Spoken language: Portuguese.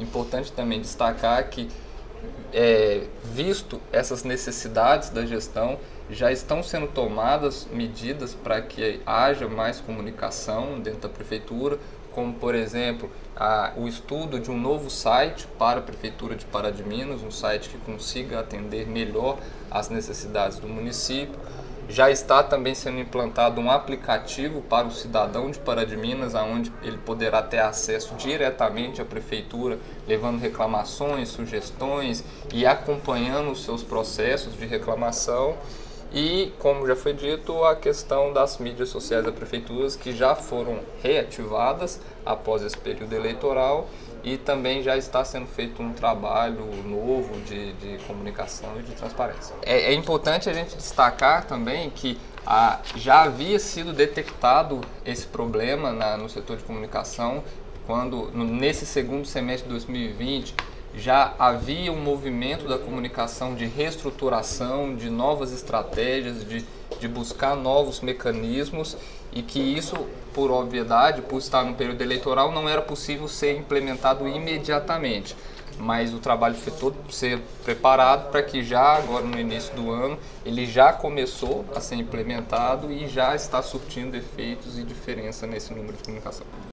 importante também destacar que, visto essas necessidades da gestão, já estão sendo tomadas medidas para que haja mais comunicação dentro da prefeitura, como, por exemplo, o estudo de um novo site para a Prefeitura de Pará de Minas, um site que consiga atender melhor às necessidades do município. Já está também sendo implantado um aplicativo para o cidadão de Pará de Minas, onde ele poderá ter acesso diretamente à Prefeitura, levando reclamações, sugestões e acompanhando os seus processos de reclamação. E, como já foi dito, a questão das mídias sociais da Prefeitura, que já foram reativadas após esse período eleitoral, e também já está sendo feito um trabalho novo de comunicação e de transparência. É importante a gente destacar também que já havia sido detectado esse problema no setor de comunicação, quando nesse segundo semestre de 2020 já havia um movimento da comunicação de reestruturação, de novas estratégias, de buscar novos mecanismos, e que isso, por obviedade, por estar no período eleitoral, não era possível ser implementado imediatamente. Mas o trabalho foi todo ser preparado para que já agora no início do ano ele já começou a ser implementado e já está surtindo efeitos e diferença nesse número de comunicação.